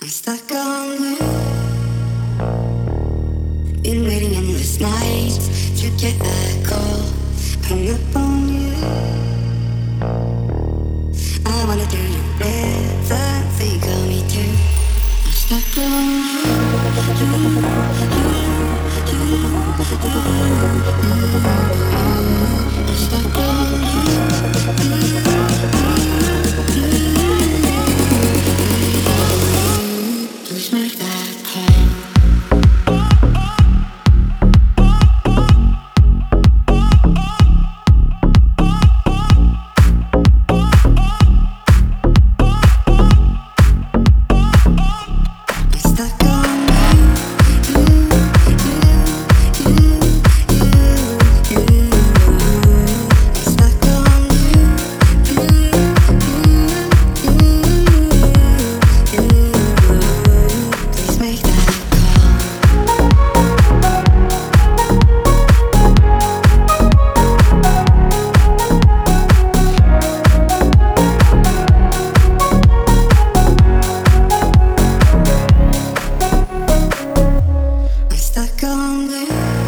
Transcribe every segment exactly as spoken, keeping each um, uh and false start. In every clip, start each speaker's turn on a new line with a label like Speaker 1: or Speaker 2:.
Speaker 1: I'm stuck on you. Been waiting endless nights to get a call. Hung up on you. I wanna do you better, so you call me too. I'm stuck on you. You, you, you, you. I'm stuck on you. Please make that call. Stuck on you.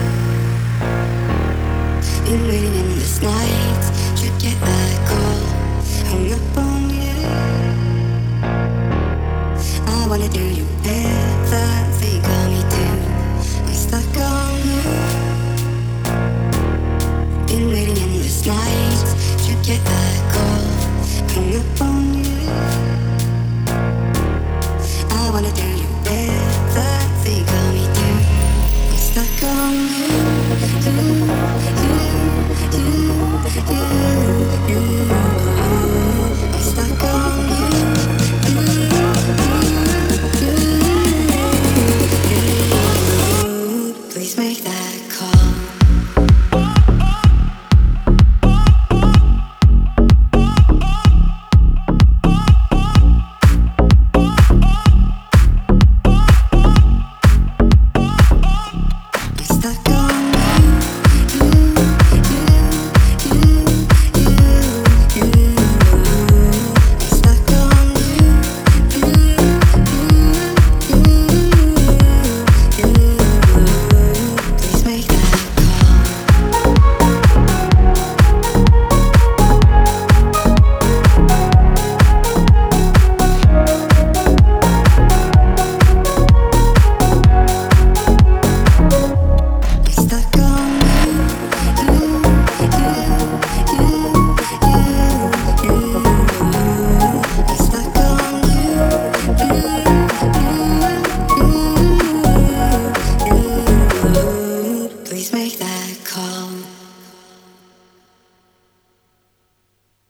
Speaker 1: Been waiting endless nights to get a call. Hung up on you. I wanna do you